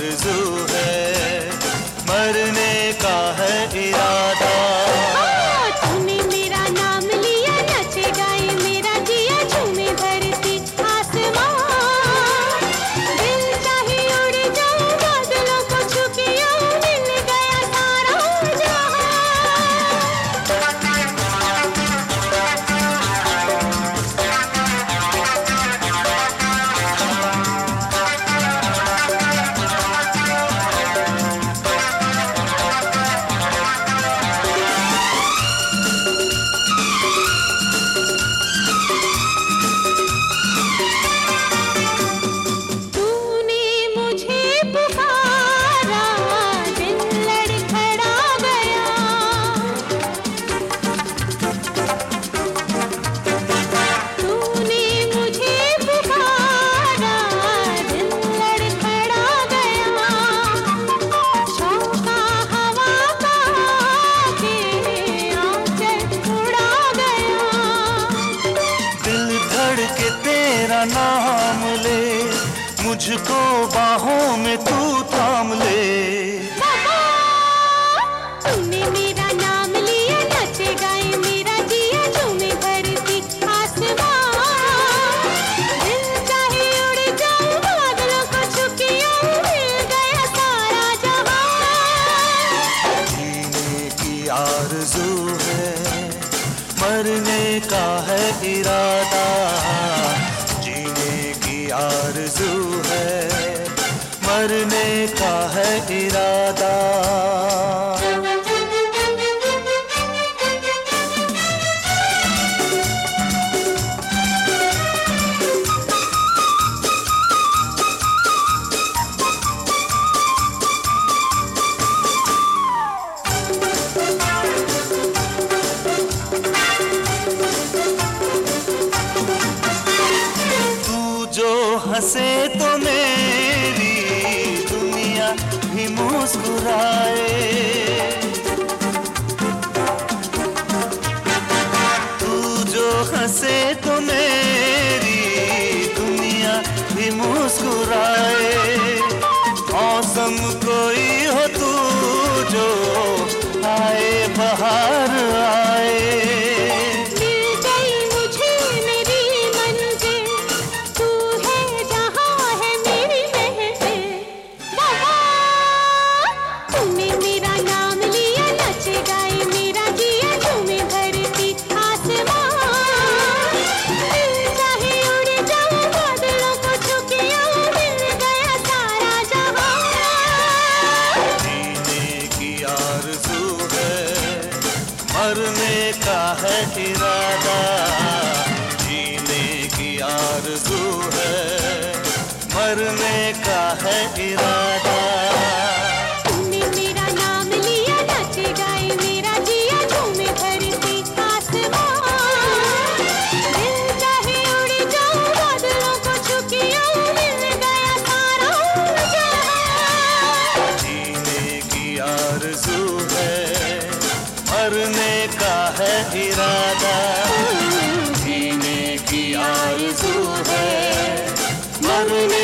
आरज़ू है, मरने का है इरादा। तूने मेरा नाम लिया, नचे गाए मेरा जिया, झूमे धरती आसमां। दिल चाहे उड़ जाऊं, बादलों को छू के आऊं, मिल गया सारा जहां। नाम ले, मुझको बाहों में तू थाम ले। तूने मेरा नाम लिया, नचे गाए मेरा जिया, झूमे धरती आसमां। दिल चाहे उड़ जाऊं, बादलों को छू के आऊं, मिल गया सारा जहां। जीने की आरज़ू है, मरने का है इरादा। आरज़ू है, मरने का है इरादा। हंसे तो मेरी दुनिया भी मुस्कुराए, तू जो हंसे तो मेरी दुनिया भी मुस्कुराए। मौसम कोई हो तू जो आए बहार आए। मरने का है इरादा, जीने की आरज़ू है, मरने का है इरादा। तूने मेरा नाम लिया, नचे गाए मेरा जिया, झूमे धरती आसमां। दिल चाहे उड़ जाऊं, बादलों को छू के आऊं, मिल गया सारा जहां। जीने की आरज़ू है, मरने का है इरादा। जीने की आरज़ू है, मरने